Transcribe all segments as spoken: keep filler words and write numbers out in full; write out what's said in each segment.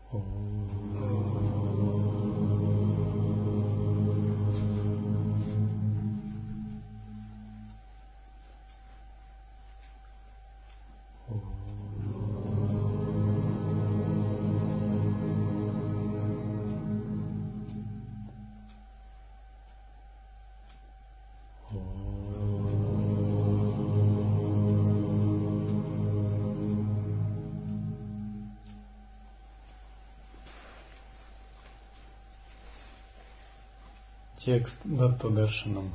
Текст Даттадаршанам.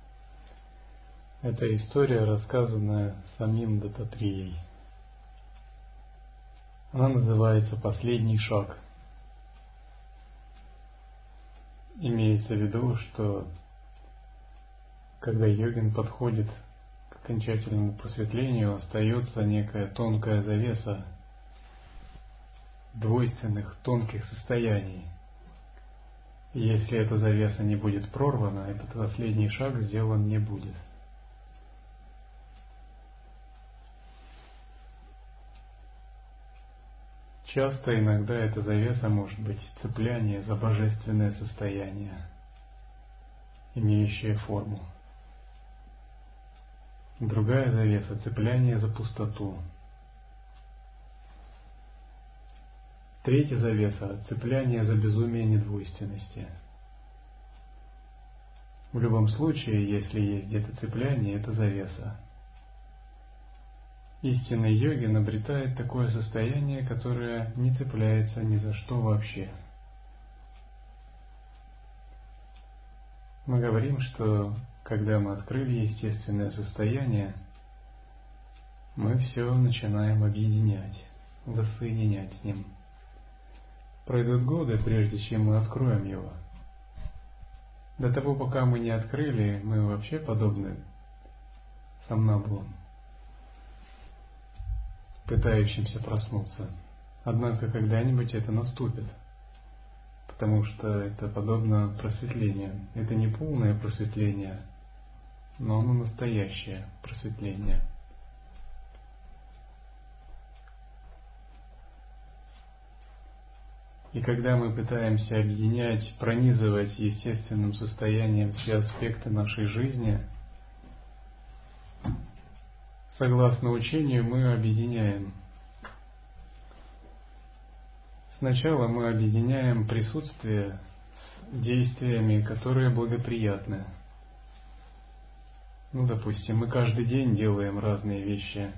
Это история, рассказанная самим Даттатрией. Она называется «Последний шаг». Имеется в виду, что когда йогин подходит к окончательному просветлению, остается некая тонкая завеса двойственных тонких состояний. И если эта завеса не будет прорвана, этот последний шаг сделан не будет. Часто, иногда эта завеса может быть цепляние за божественное состояние, имеющее форму. Другая завеса — цепляние за пустоту. Третья завеса — цепляние за безумие недвойственности. В любом случае, если есть где-то цепляние, это завеса. Истинный йогин обретает такое состояние, которое не цепляется ни за что вообще. Мы говорим, что когда мы открыли естественное состояние, мы все начинаем объединять, воссоединять с ним. Пройдут годы, прежде чем мы откроем его. До того, пока мы не открыли, мы вообще подобны сомнамбулам, пытающимся проснуться. Однако когда-нибудь это наступит, потому что это подобно просветлению. Это не полное просветление, но оно настоящее просветление. И когда мы пытаемся объединять, пронизывать естественным состоянием все аспекты нашей жизни, согласно учению, мы объединяем. Сначала мы объединяем присутствие с действиями, которые благоприятны. Ну, допустим, мы каждый день делаем разные вещи,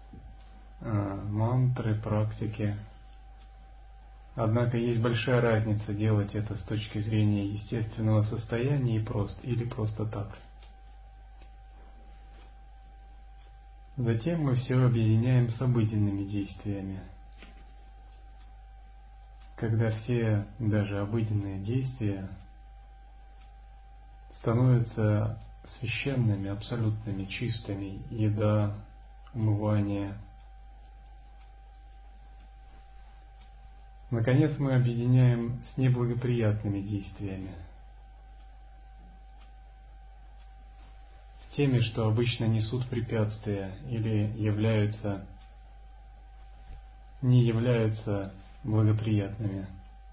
мантры, практики. Однако есть большая разница делать это с точки зрения естественного состояния и просто, или просто так. Затем мы все объединяем с обыденными действиями. Когда все, даже обыденные действия, становятся священными, абсолютными, чистыми, еда, умывание. Наконец, мы объединяем с неблагоприятными действиями, с теми, что обычно несут препятствия или являются, не являются благоприятными.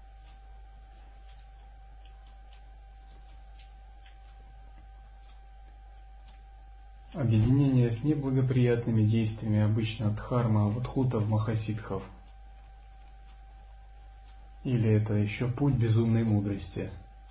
Объединение с неблагоприятными действиями обычно дхарма, вадхутов, махасидхов. Или это еще путь безумной мудрости.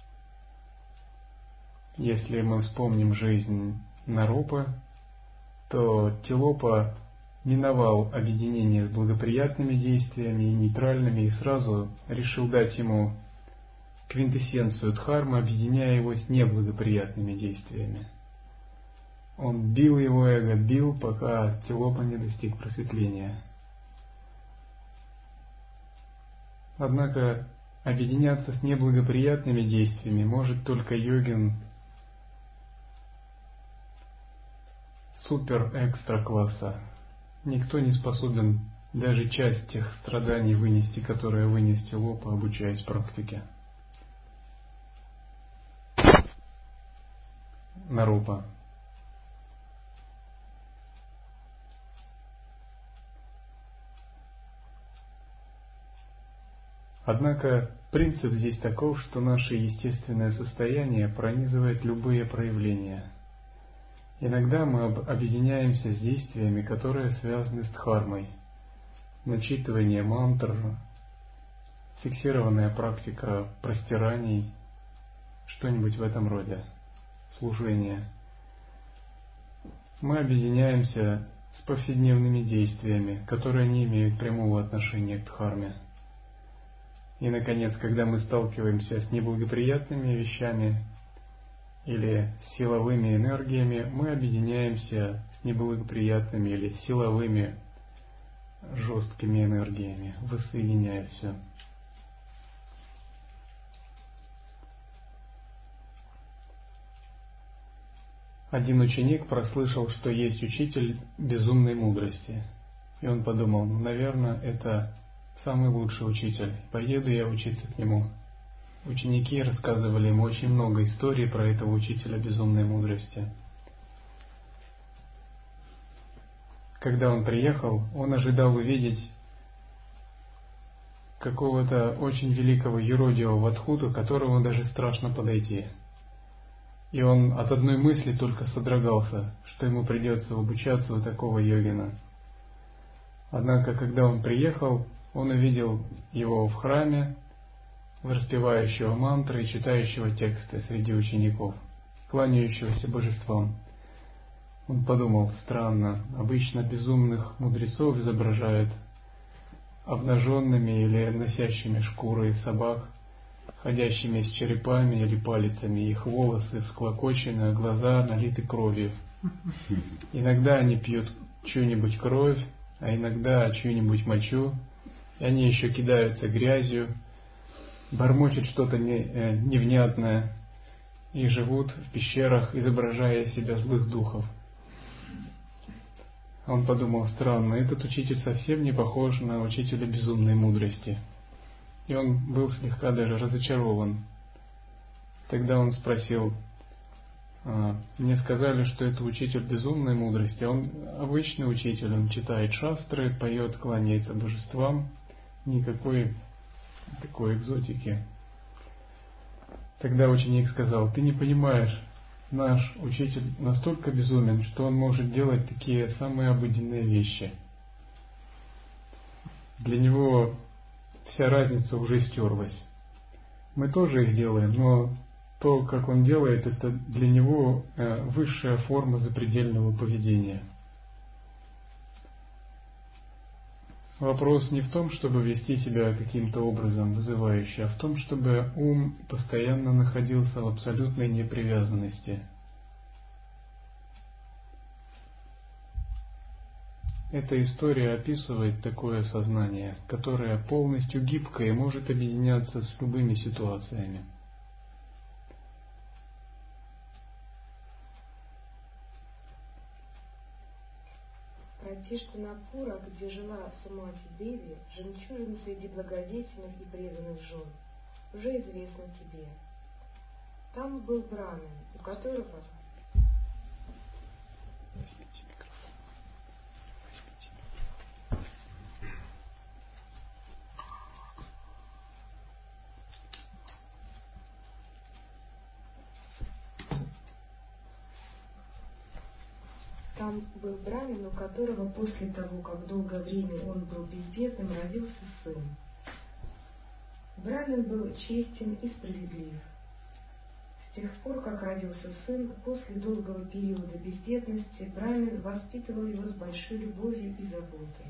Если мы вспомним жизнь Наропы, то Тилопа миновал объединение с благоприятными действиями и нейтральными и сразу решил дать ему квинтэссенцию дхармы, объединяя его с неблагоприятными действиями. Он бил его эго, бил, пока Тилопа не достиг просветления. Однако объединяться с неблагоприятными действиями может только йогин супер-экстра класса. Никто не способен даже часть тех страданий вынести, которые вынес Тилопа, обучаясь практике. Наропа. Однако принцип здесь таков, что наше естественное состояние пронизывает любые проявления. Иногда мы объединяемся с действиями, которые связаны с дхармой. Начитывание мантр, фиксированная практика простираний, что-нибудь в этом роде, служение. Мы объединяемся с повседневными действиями, которые не имеют прямого отношения к дхарме. И, наконец, когда мы сталкиваемся с неблагоприятными вещами или силовыми энергиями, мы объединяемся с неблагоприятными или силовыми жесткими энергиями, воссоединяя все. Один ученик прослышал, что есть учитель безумной мудрости. И он подумал, ну, наверное, это самый лучший учитель. Поеду я учиться к нему. Ученики рассказывали ему очень много историй про этого учителя безумной мудрости. Когда он приехал, он ожидал увидеть какого-то очень великого юродивого Вадхуту, к которому даже страшно подойти. И он от одной мысли только содрогался, что ему придется обучаться у такого йогина. Однако, когда он приехал, он увидел его в храме, распевающего мантры и читающего тексты среди учеников, кланяющегося божествам. Он подумал, странно, обычно безумных мудрецов изображают обнаженными или носящими шкуры собак, ходящими с черепами или палицами, их волосы всклокочены, а глаза налиты кровью. Иногда они пьют чью-нибудь кровь, а иногда чью-нибудь мочу, и они еще кидаются грязью, бормочут что-то не, невнятное и живут в пещерах, изображая себя злых духов. Он подумал, странно, этот учитель совсем не похож на учителя безумной мудрости. И он был слегка даже разочарован. Тогда он спросил, мне сказали, что это учитель безумной мудрости, он обычный учитель, он читает шастры, поет, кланяется божествам, никакой такой экзотики. Тогда ученик сказал, ты не понимаешь, наш учитель настолько безумен, что он может делать такие самые обыденные вещи. Для него вся разница уже стерлась. Мы тоже их делаем, но то, как он делает, это для него высшая форма запредельного поведения. Вопрос не в том, чтобы вести себя каким-то образом вызывающе, а в том, чтобы ум постоянно находился в абсолютной непривязанности. Эта история описывает такое сознание, которое полностью гибкое и может объединяться с любыми ситуациями. Пратиштханапура, где жила Сумати Деви, жемчужина среди благодетельных и преданных жен, уже известно тебе. Там был брамин, у которого... Там был брамин, у которого после того, как долгое время он был бездетным, родился сын. Брамин был честен и справедлив. С тех пор, как родился сын, после долгого периода бездетности, брамин воспитывал его с большой любовью и заботой.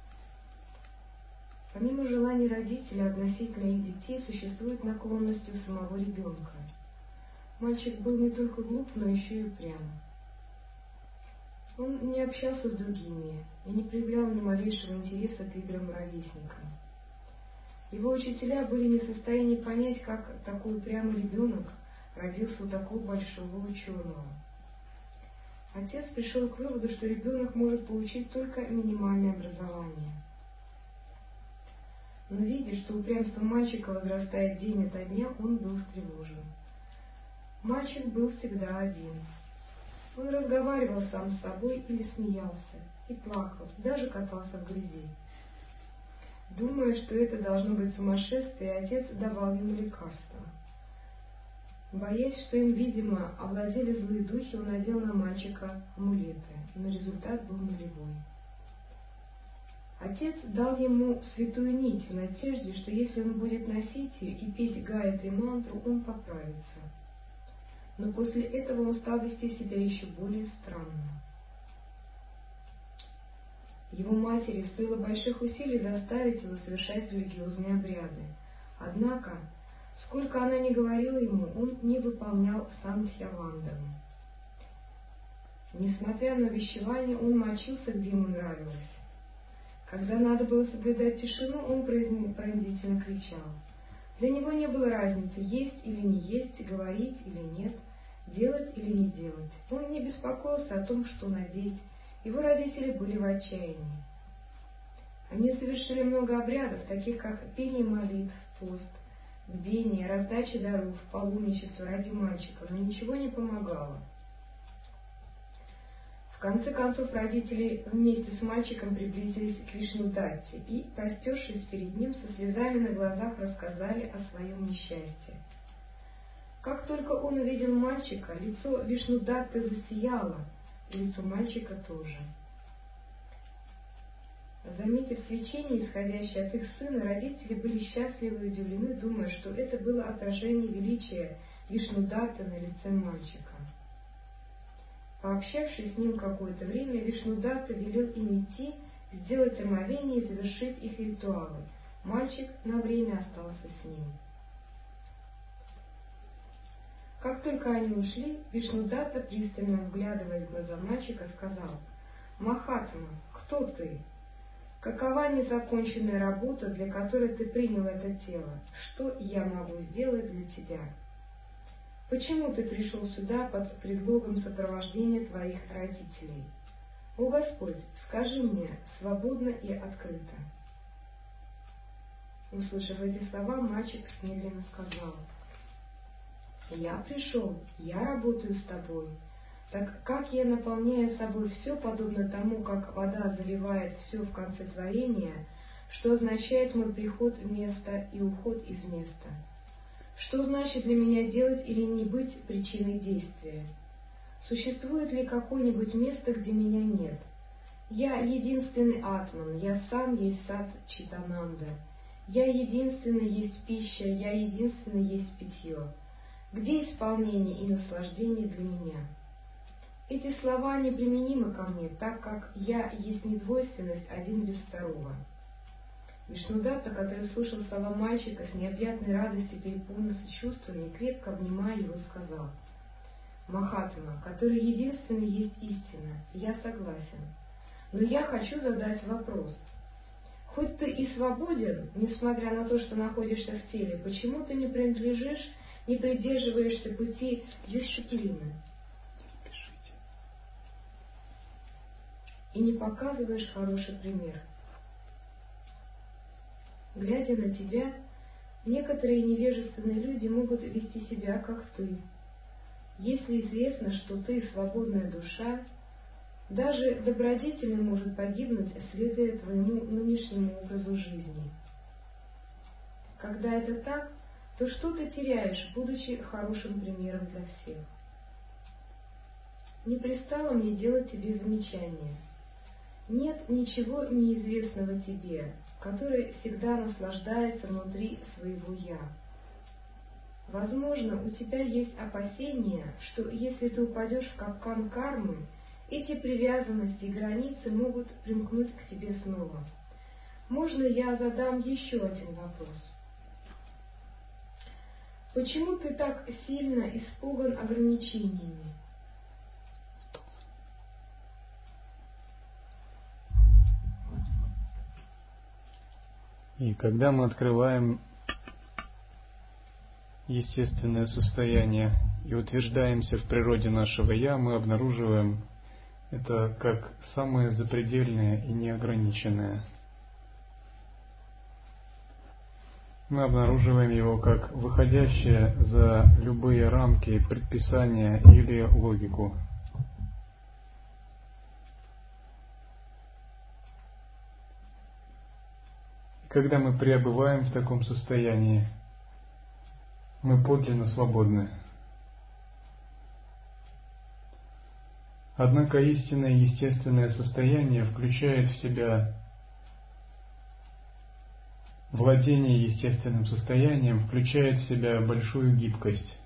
Помимо желаний родителей относительно их детей, существует наклонность у самого ребенка. Мальчик был не только глуп, но еще и упрям. Он не общался с другими и не проявлял ни малейшего интереса к играм ровесника. Его учителя были не в состоянии понять, как такой упрямый ребенок родился у такого большого ученого. Отец пришел к выводу, что ребенок может получить только минимальное образование. Но видя, что упрямство мальчика возрастает день ото дня, он был встревожен. Мальчик был всегда один. Он разговаривал сам с собой или смеялся, и плакал, даже катался в грязи. Думая, что это должно быть сумасшествие, отец давал ему лекарства. Боясь, что им, видимо, овладели злые духи, он надел на мальчика амулеты, но результат был нулевой. Отец дал ему святую нить в надежде, что если он будет носить ее и петь гайатри мантру, он поправится. Но после этого он стал вести себя еще более странно. Его матери стоило больших усилий заставить его совершать религиозные обряды. Однако, сколько она ни говорила ему, он не выполнял сандхья-ванданы. Несмотря на увещевание, он мочился, где ему нравилось. Когда надо было соблюдать тишину, он пронзительно кричал. Для него не было разницы, есть или не есть, говорить или нет, делать или не делать. Он не беспокоился о том, что надеть. Его родители были в отчаянии. Они совершили много обрядов, таких как пение молитв, пост, бдение, раздача даров, паломничество ради мальчика, но ничего не помогало. В конце концов, родители вместе с мальчиком приблизились к Вишнудатте и, простершись перед ним, со слезами на глазах рассказали о своем несчастье. Как только он увидел мальчика, лицо Вишнудатты засияло, и лицо мальчика тоже. Заметив свечение, исходящее от их сына, родители были счастливы и удивлены, думая, что это было отражение величия Вишнудатты на лице мальчика. Пообщавшись с ним какое-то время, Вишнудатта велел им идти, сделать омовение и завершить их ритуалы. Мальчик на время остался с ним. Как только они ушли, Вишнудатта, пристально вглядываясь в глаза мальчика, сказал: «Махатма, кто ты? Какова незаконченная работа, для которой ты принял это тело? Что я могу сделать для тебя? Почему ты пришел сюда под предлогом сопровождения твоих родителей? О Господь, скажи мне свободно и открыто». Услышав эти слова, мальчик медленно сказал: «Я пришел, я работаю с тобой. Так как я наполняю собой все, подобно тому, как вода заливает все в конце творения, что означает мой приход в место и уход из места? Что значит для меня делать или не быть причиной действия? Существует ли какое-нибудь место, где меня нет? Я единственный атман, я сам есть сад Читананда. Я единственный есть пища, я единственный есть питье. Где исполнение и наслаждение для меня?» Эти слова неприменимы ко мне, так как я есть недвойственность один без второго. Вишнудатта, который слушал слова мальчика, с необъятной радостью переполнился чувствами и, крепко обнимая его, сказал: «Махатма, который единственный есть истина, я согласен. Но я хочу задать вопрос. Хоть ты и свободен, несмотря на то, что находишься в теле, почему ты не принадлежишь, не придерживаешься пути дисциплины и не показываешь хороший пример? Глядя на тебя, некоторые невежественные люди могут вести себя, как ты. Если известно, что ты свободная душа, даже добродетельный может погибнуть, следуя твоему нынешнему образу жизни. Когда это так, то что ты теряешь, будучи хорошим примером для всех? Не пристало мне делать тебе замечания. Нет ничего неизвестного тебе, который всегда наслаждается внутри своего «я». Возможно, у тебя есть опасение, что если ты упадешь в капкан кармы, эти привязанности и границы могут примкнуть к тебе снова. Можно я задам еще один вопрос? Почему ты так сильно испуган ограничениями? И когда мы открываем естественное состояние и утверждаемся в природе нашего «я», мы обнаруживаем это как самое запредельное и неограниченное. Мы обнаруживаем его как выходящее за любые рамки, предписания или логику. когда мы пребываем в таком состоянии, мы подлинно свободны. Однако истинное естественное состояние включает в себя владение естественным состоянием, включает в себя большую гибкость.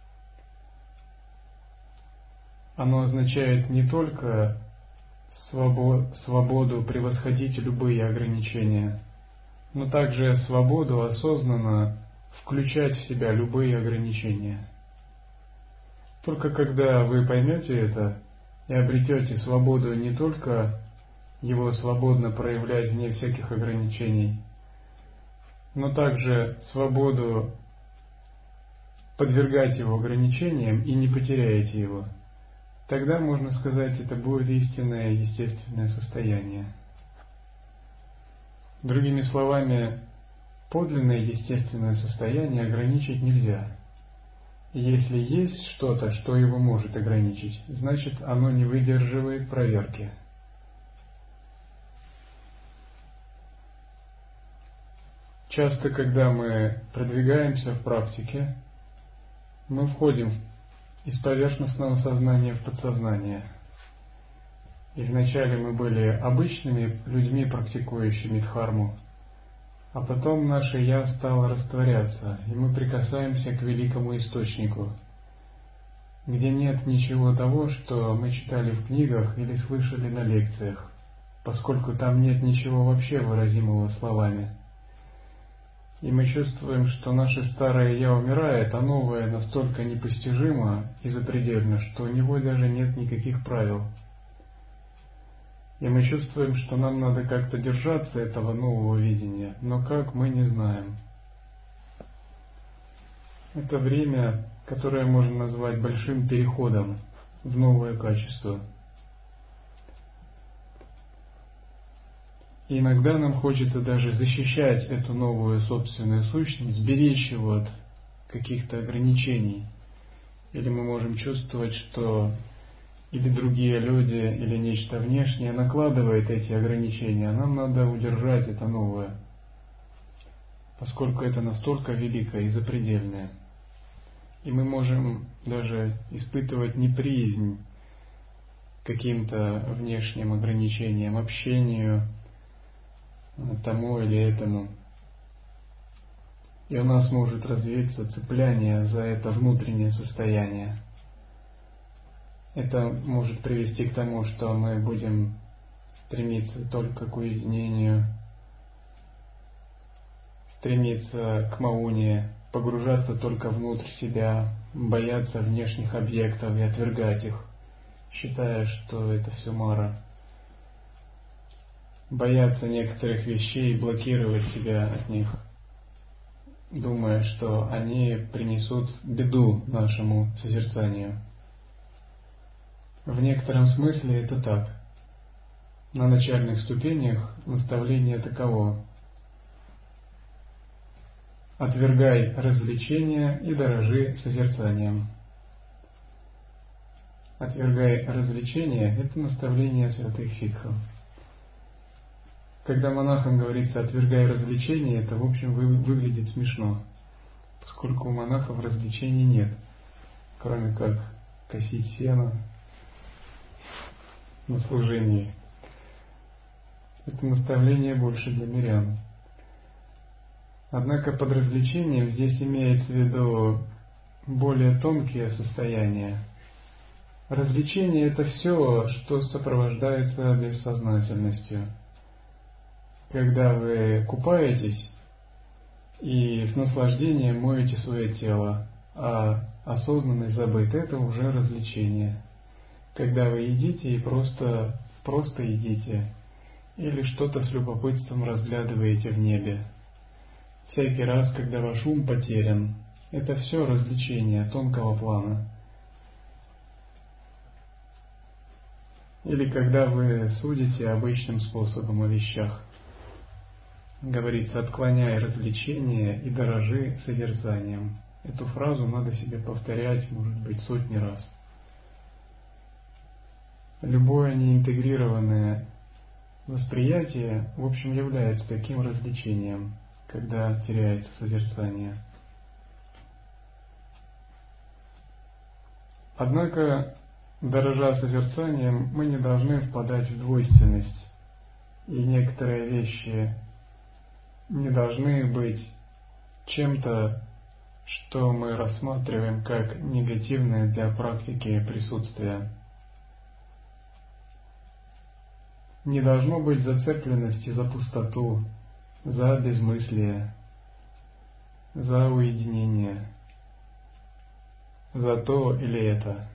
Оно означает не только свободу превосходить любые ограничения, но также свободу осознанно включать в себя любые ограничения. Только когда вы поймете это и обретете свободу не только его свободно проявлять вне всяких ограничений, но также свободу подвергать его ограничениям и не потеряете его, тогда, можно сказать, это будет истинное естественное состояние. Другими словами, подлинное естественное состояние ограничить нельзя. И если есть что-то, что его может ограничить, значит, оно не выдерживает проверки. Часто, когда мы продвигаемся в практике, мы входим из поверхностного сознания в подсознание. И вначале мы были обычными людьми, практикующими дхарму, а потом наше «я» стало растворяться, и мы прикасаемся к великому источнику, где нет ничего того, что мы читали в книгах или слышали на лекциях, поскольку там нет ничего вообще выразимого словами. И мы чувствуем, что наше старое «я» умирает, а новое настолько непостижимо и запредельно, что у него даже нет никаких правил. И мы чувствуем, что нам надо как-то держаться этого нового видения, но как, мы не знаем. Это время, которое можно назвать большим переходом в новое качество. И иногда нам хочется даже защищать эту новую собственную сущность, беречь его от каких-то ограничений. Или мы можем чувствовать, что или другие люди, или нечто внешнее накладывает эти ограничения, а нам надо удержать это новое, поскольку это настолько великое и запредельное. И мы можем даже испытывать неприязнь каким-то внешним ограничениям, общению, тому или этому. И у нас может развиться цепляние за это внутреннее состояние. Это может привести к тому, что мы будем стремиться только к уединению, стремиться к мауне, погружаться только внутрь себя, бояться внешних объектов и отвергать их, считая, что это все мара. Бояться некоторых вещей и блокировать себя от них, думая, что они принесут беду нашему созерцанию. В некотором смысле это так. На начальных ступенях наставление таково: отвергай развлечения и дорожи созерцанием. Отвергай развлечения – это наставление святых ситхов. Когда монахам говорится «отвергай развлечения», это, в общем, вы, выглядит смешно, поскольку у монахов развлечений нет, кроме как косить сено на служении. Это наставление больше для мирян. Однако под развлечением здесь имеется в виду более тонкие состояния. Развлечение – это все, что сопровождается бессознательностью. Когда вы купаетесь и с наслаждением моете свое тело, а осознанный забыт – это уже развлечение. Когда вы едите и просто, просто едите, или что-то с любопытством разглядываете в небе. Всякий раз, когда ваш ум потерян, это все развлечение тонкого плана. Или когда вы судите обычным способом о вещах. Говорится, отклоняй развлечения и дорожи созерцанием. Эту фразу надо себе повторять, может быть, сотни раз. Любое неинтегрированное Восприятие, в общем, является таким развлечением, когда теряется созерцание. Однако, дорожа созерцанием, мы не должны впадать в двойственность, и некоторые вещи не должны быть чем-то, что мы рассматриваем как негативное для практики присутствия. Не должно быть зацепленности за пустоту, за безмыслие, за уединение, за то или это.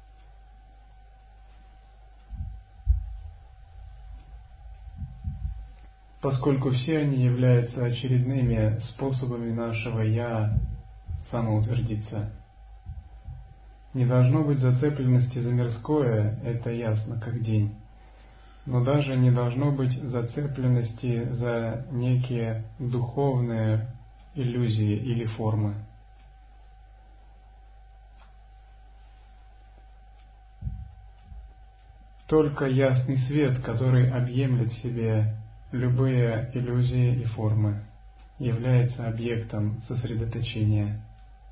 Поскольку все они являются очередными способами нашего «я» самоутвердиться. Не должно быть зацепленности за мирское, это ясно как день. Но даже не должно быть зацепленности за некие духовные иллюзии или формы. Только ясный свет, который объемлет в себе любые иллюзии и формы, является объектом сосредоточения.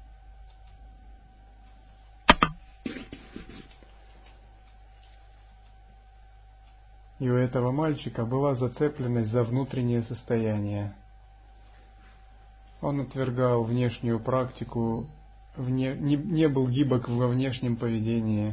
И у этого мальчика была зацепленность за внутреннее состояние. Он отвергал внешнюю практику, вне, не, не был гибок во внешнем поведении,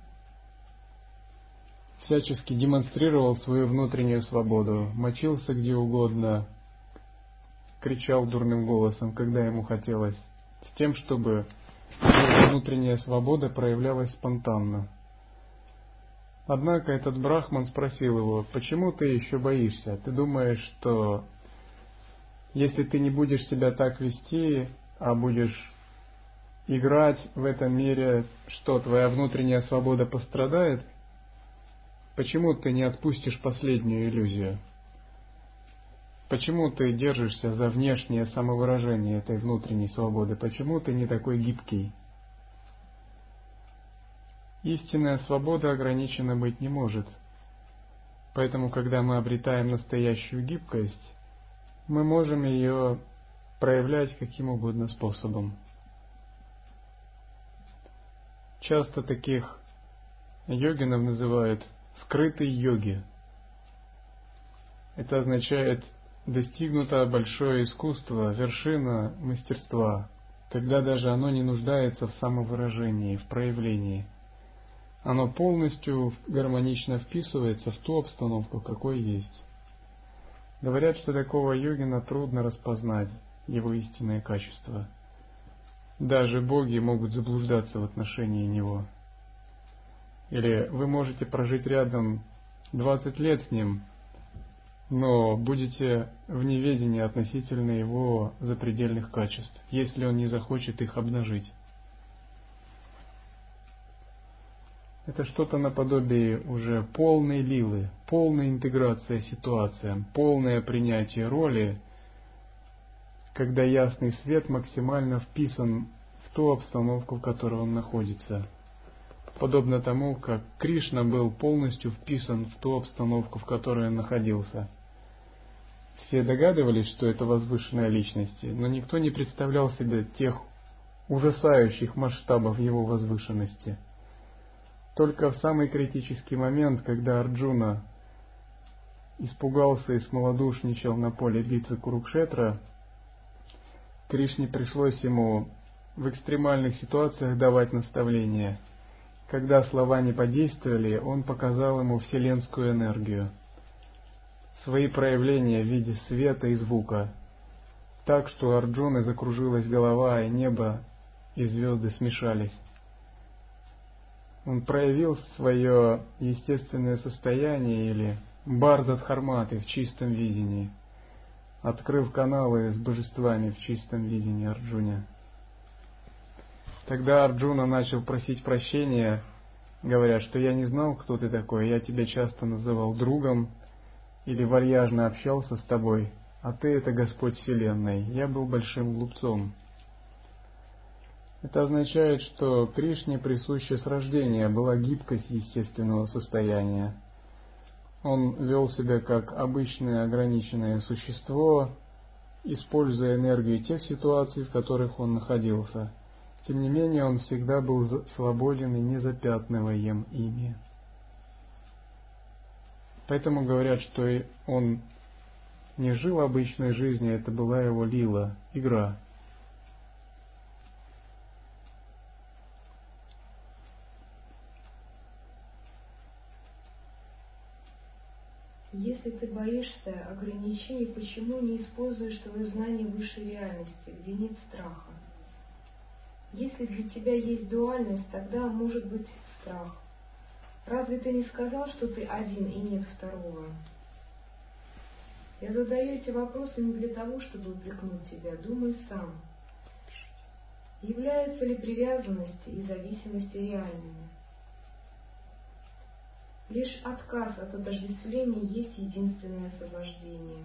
всячески демонстрировал свою внутреннюю свободу, мочился где угодно, кричал дурным голосом, когда ему хотелось, с тем, чтобы внутренняя свобода проявлялась спонтанно. Однако этот брахман спросил его: почему ты еще боишься? Ты думаешь, что если ты не будешь себя так вести, а будешь играть в этом мире, что твоя внутренняя свобода пострадает? Почему ты не отпустишь последнюю иллюзию? Почему ты держишься за внешнее самовыражение этой внутренней свободы? Почему ты не такой гибкий? Истинная свобода ограничена быть не может. Поэтому, когда мы обретаем настоящую гибкость, мы можем ее проявлять каким угодно способом. Часто таких йогинов называют скрытые йоги. Это означает достигнуто большое искусство, вершина мастерства, когда даже оно не нуждается в самовыражении, в проявлении. Оно полностью гармонично вписывается в ту обстановку, какой есть. Говорят, что такого йогина трудно распознать, его истинное качество. Даже боги могут заблуждаться в отношении него. Или вы можете прожить рядом двадцать лет с ним, но будете в неведении относительно его запредельных качеств, если он не захочет их обнажить. Это что-то наподобие уже полной лилы, полной интеграции ситуациям, полное принятие роли, когда ясный свет максимально вписан в ту обстановку, в которой он находится. Подобно тому, как Кришна был полностью вписан в ту обстановку, в которой он находился. Все догадывались, что это возвышенная личность, но никто не представлял себе тех ужасающих масштабов его возвышенности. Только в самый критический момент, когда Арджуна испугался и смолодушничал на поле битвы Курукшетра, Кришне пришлось ему в экстремальных ситуациях давать наставления. Когда слова не подействовали, он показал ему вселенскую энергию, свои проявления в виде света и звука, так что у Арджуны закружилась голова, и небо и звезды смешались. Он проявил свое естественное состояние, или бардха-дхарматы, в чистом видении, открыв каналы с божествами в чистом видении Арджуне. Тогда Арджуна начал просить прощения, говоря, что я не знал, кто ты такой, я тебя часто называл другом или вальяжно общался с тобой, а ты — это Господь Вселенной, я был большим глупцом. Это означает, что Кришне присуща с рождения была гибкость естественного состояния. Он вел себя как обычное ограниченное существо, используя энергию тех ситуаций, в которых он находился. Тем не менее, он всегда был свободен и незапятнываем ими. Поэтому говорят, что он не жил обычной жизнью, это была его лила, игра. Если ты боишься ограничений, почему не используешь свое знание высшей реальности, где нет страха? Если для тебя есть дуальность, тогда может быть страх. Разве ты не сказал, что ты один и нет второго? Я задаю эти вопросы не для того, чтобы упрекнуть тебя. Думай сам. Являются ли привязанности и зависимости реальными? Лишь отказ от отождествления есть единственное освобождение.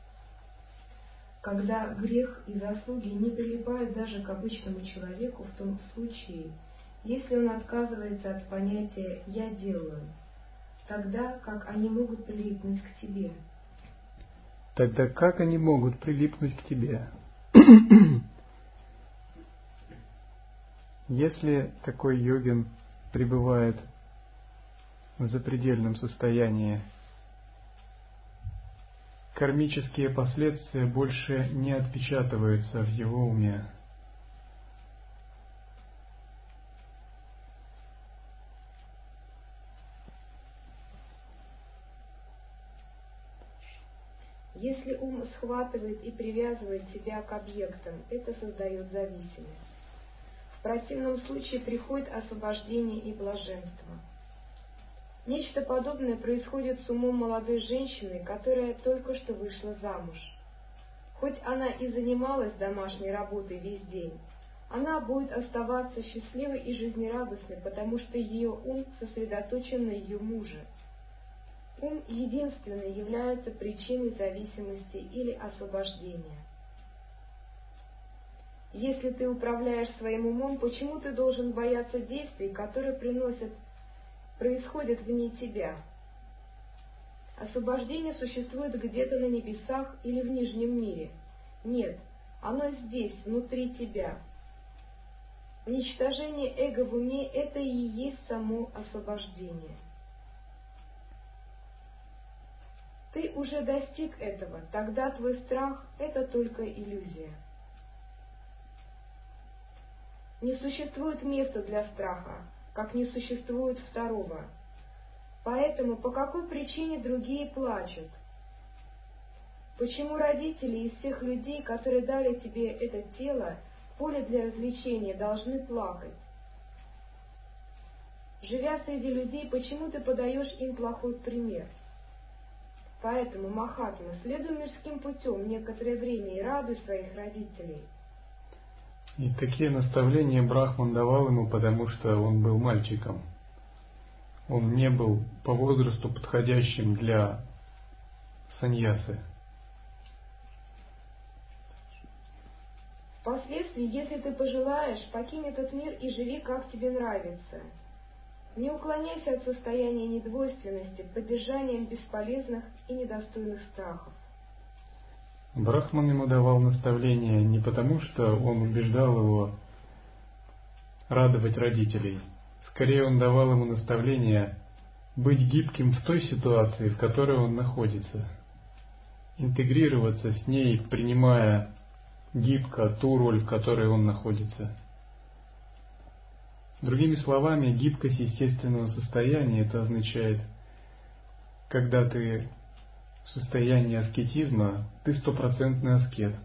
Когда грех и заслуги не прилипают даже к обычному человеку в том случае, если он отказывается от понятия «я делаю», тогда как они могут прилипнуть к тебе? Тогда как они могут прилипнуть к тебе? Если такой йогин пребывает в запредельном состоянии, кармические последствия больше не отпечатываются в его уме. Если ум схватывает и привязывает себя к объектам, это создает зависимость. В противном случае приходит освобождение и блаженство. Нечто подобное происходит с умом молодой женщины, которая только что вышла замуж. Хоть она и занималась домашней работой весь день, она будет оставаться счастливой и жизнерадостной, потому что ее ум сосредоточен на ее муже. Ум единственный является причиной зависимости или освобождения. Если ты управляешь своим умом, почему ты должен бояться действий, которые приносят происходит вне тебя? Освобождение существует где-то на небесах или в нижнем мире. Нет, оно здесь, внутри тебя. Уничтожение эго в уме – это и есть само освобождение. Ты уже достиг этого, тогда твой страх – это только иллюзия. Не существует места для страха, как не существует второго. Поэтому по какой причине другие плачут? Почему родители из всех людей, которые дали тебе это тело, поле для развлечения, должны плакать? Живя среди людей, почему ты подаешь им плохой пример? Поэтому, Махатма, следуй мирским путем некоторое время и радуй своих родителей. И такие наставления Брахман давал ему, потому что он был мальчиком. Он не был по возрасту подходящим для саньясы. Впоследствии, если ты пожелаешь, покинь этот мир и живи, как тебе нравится. Не уклоняйся от состояния недвойственности поддержанием бесполезных и недостойных страхов. Брахман ему давал наставления не потому, что он убеждал его радовать родителей. Скорее, он давал ему наставления быть гибким в той ситуации, в которой он находится. Интегрироваться с ней, принимая гибко ту роль, в которой он находится. Другими словами, гибкость естественного состояния – это означает, когда ты в состоянии аскетизма, ты стопроцентный аскет.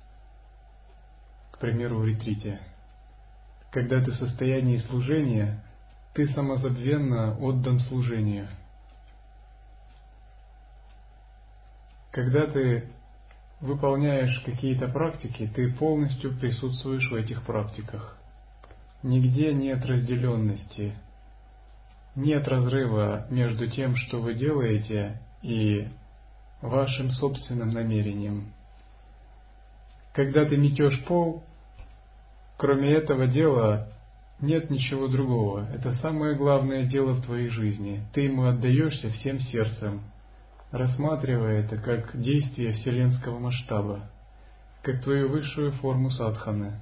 К примеру, в ретрите. Когда ты в состоянии служения, ты самозабвенно отдан служению. Когда ты выполняешь какие-то практики, ты полностью присутствуешь в этих практиках. Нигде нет разделенности, нет разрыва между тем, что вы делаете, и вашим собственным намерением. Когда ты метешь пол, кроме этого дела нет ничего другого. Это самое главное дело в твоей жизни. Ты ему отдаешься всем сердцем. рассматривая это как действие вселенского масштаба, как твою высшую форму садханы.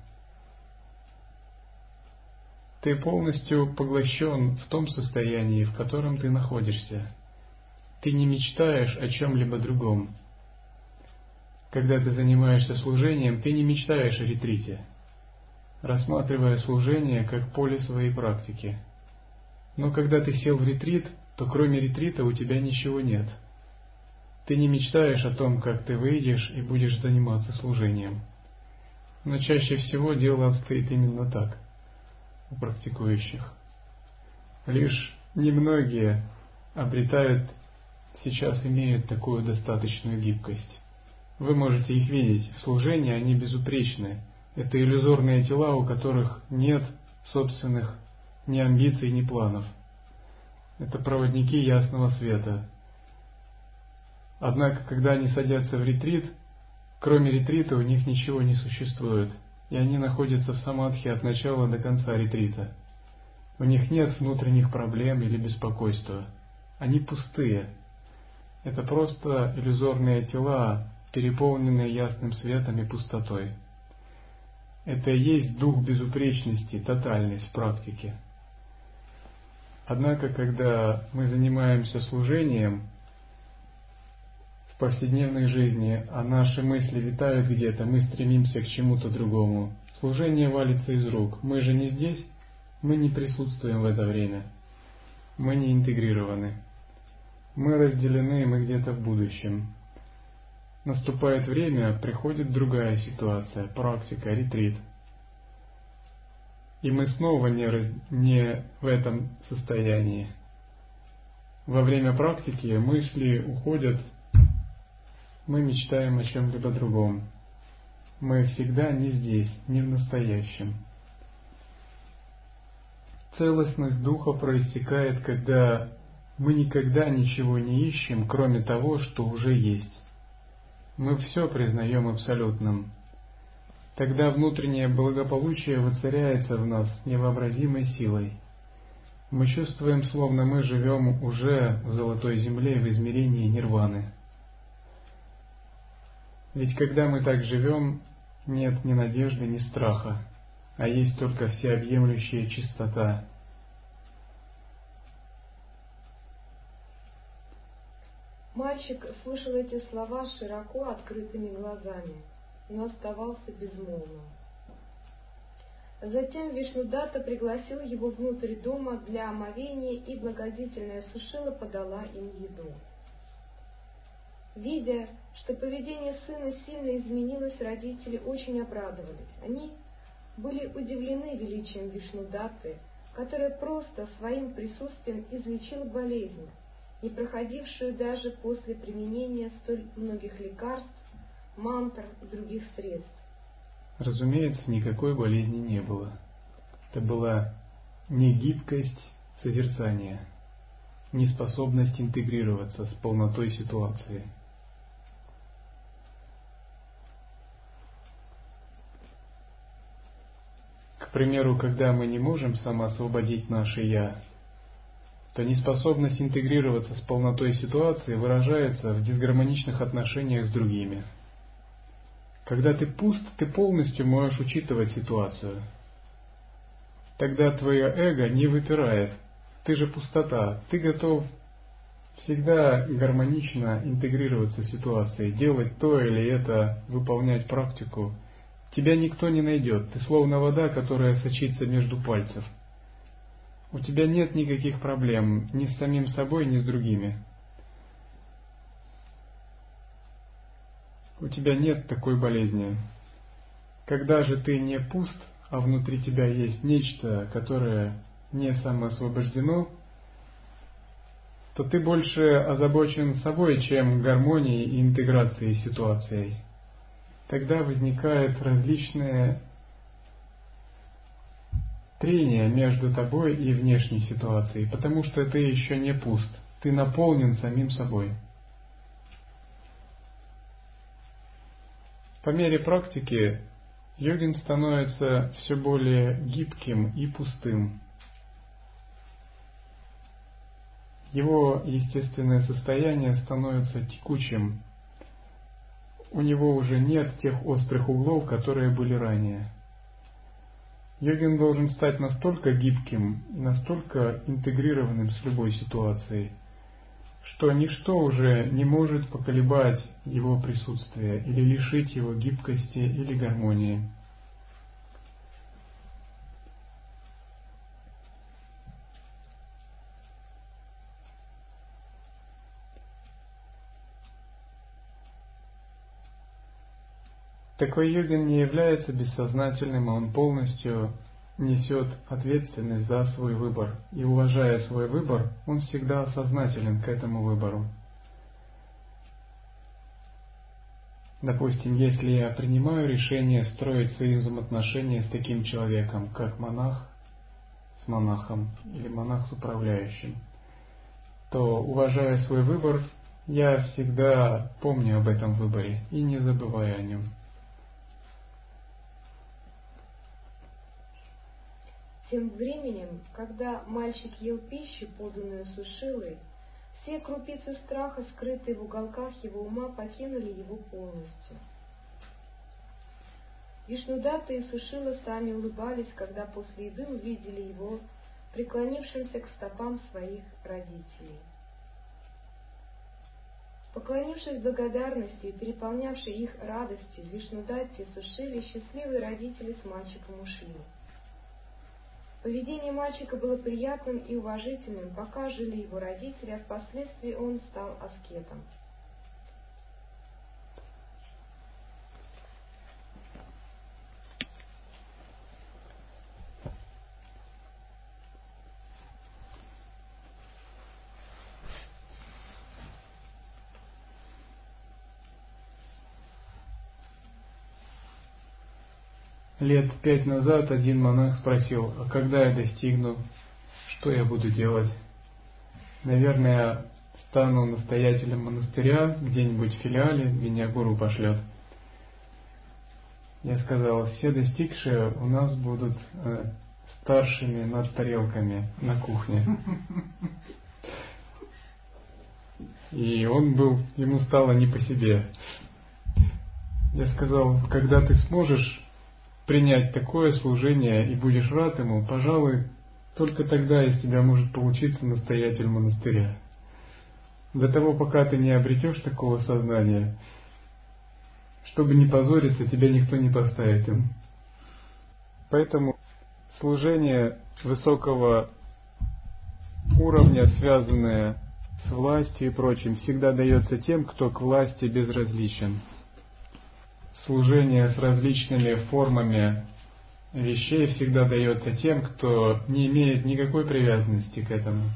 Ты полностью поглощен в том состоянии, в котором ты находишься. Ты не мечтаешь о чем-либо другом. Когда ты занимаешься служением, ты не мечтаешь о ретрите, рассматривая служение как поле своей практики. Но когда ты сел в ретрит, то кроме ретрита у тебя ничего нет. Ты не мечтаешь о том, как ты выйдешь и будешь заниматься служением. Но чаще всего дело обстоит именно так у практикующих. Лишь немногие обретают, сейчас имеют такую достаточную гибкость. Вы можете их видеть в служении, они безупречны. Это иллюзорные тела, у которых нет собственных ни амбиций, ни планов. Это проводники ясного света. Однако, когда они садятся в ретрит, кроме ретрита у них ничего не существует, и они находятся в самадхи от начала до конца ретрита. У них нет внутренних проблем или беспокойства. Они пустые. Это просто иллюзорные тела, переполненные ясным светом и пустотой. Это и есть дух безупречности, тотальность в практике. Однако, когда мы занимаемся служением в повседневной жизни, а наши мысли витают где-то, мы стремимся к чему-то другому, служение валится из рук. Мы же не здесь, мы не присутствуем в это время, мы не интегрированы. Мы разделены, мы где-то в будущем. Наступает время, приходит другая ситуация, практика, ретрит. И мы снова не, раз, не в этом состоянии. Во время практики мысли уходят, мы мечтаем о чем-либо другом. Мы всегда не здесь, не в настоящем. Целостность духа проистекает, когда мы никогда ничего не ищем, кроме того, что уже есть. Мы все признаем абсолютным. Тогда внутреннее благополучие воцаряется в нас невообразимой силой. Мы чувствуем, словно мы живем уже в золотой земле в измерении нирваны. Ведь когда мы так живем, нет ни надежды, ни страха, а есть только всеобъемлющая чистота. Мальчик слышал эти слова с широко открытыми глазами, но оставался безмолвным. Затем Вишнудатта пригласил его внутрь дома для омовения, и благодетельная Сушила подала им еду. Видя, что поведение сына сильно изменилось, родители очень обрадовались. Они были удивлены величием Вишнудатты, которая просто своим присутствием излечила болезнь, не проходившую даже после применения столь многих лекарств, мантр и других средств. Разумеется, никакой болезни не было. Это была негибкость созерцания, неспособность интегрироваться с полнотой ситуации. К примеру, когда мы не можем самоосвободить наше «я», то неспособность интегрироваться с полнотой ситуации выражается в дисгармоничных отношениях с другими. Когда ты пуст, ты полностью можешь учитывать ситуацию. Тогда твое эго не выпирает. Ты же пустота. Ты готов всегда гармонично интегрироваться в ситуации, делать то или это, выполнять практику. Тебя никто не найдет. Ты словно вода, которая сочится между пальцев. У тебя нет никаких проблем ни с самим собой, ни с другими. У тебя нет такой болезни. Когда же ты не пуст, а внутри тебя есть нечто, которое не самоосвобождено, то ты больше озабочен собой, чем гармонией и интеграцией с ситуацией. Тогда возникают различные трения между тобой и внешней ситуацией, потому что ты еще не пуст, ты наполнен самим собой. По мере практики йогин становится все более гибким и пустым. его естественное состояние становится текучим. У него уже нет тех острых углов, которые были ранее. Йогин должен стать настолько гибким и настолько интегрированным с любой ситуацией, что ничто уже не может поколебать его присутствие или лишить его гибкости или гармонии. Такой йогин не является бессознательным, а он полностью несет ответственность за свой выбор. И уважая свой выбор, он всегда сознателен к этому выбору. Допустим, если я принимаю решение строить свои взаимоотношения с таким человеком, как монах с монахом или монах с управляющим, то, уважая свой выбор, я всегда помню об этом выборе и не забываю о нем. Тем временем, когда мальчик ел пищу, поданную Сушилой, все крупицы страха, скрытые в уголках его ума, покинули его полностью. Вишнудатта и Сушила сами улыбались, когда после еды увидели его преклонившимся к стопам своих родителей. Поклонившись благодарностью и переполнявшей их радостью, Вишнудатте и Сушиле счастливые родители с мальчиком ушли. Поведение мальчика было приятным и уважительным, пока жили его родители, а впоследствии он стал аскетом. Лет пять назад один монах спросил: а когда я достигну, что я буду делать? Наверное, стану настоятелем монастыря, где-нибудь в филиале, меня гуру пошлет. Я сказал: все достигшие у нас будут э, старшими над тарелками на кухне. И он был, ему стало не по себе. Я сказал: когда ты сможешь принять такое служение и будешь рад ему, пожалуй, только тогда из тебя может получиться настоятель монастыря. До того, пока ты не обретешь такого сознания, чтобы не позориться, тебя никто не поставит им. Поэтому служение высокого уровня, связанное с властью и прочим, всегда дается тем, кто к власти безразличен. Служение с различными формами вещей всегда дается тем, кто не имеет никакой привязанности к этому.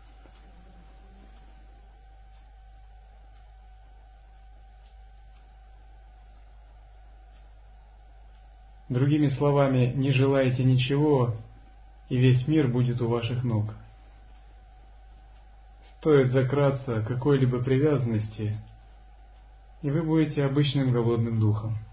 Другими словами, не желайте ничего, и весь мир будет у ваших ног. Стоит закраться какой-либо привязанности, и вы будете обычным голодным духом.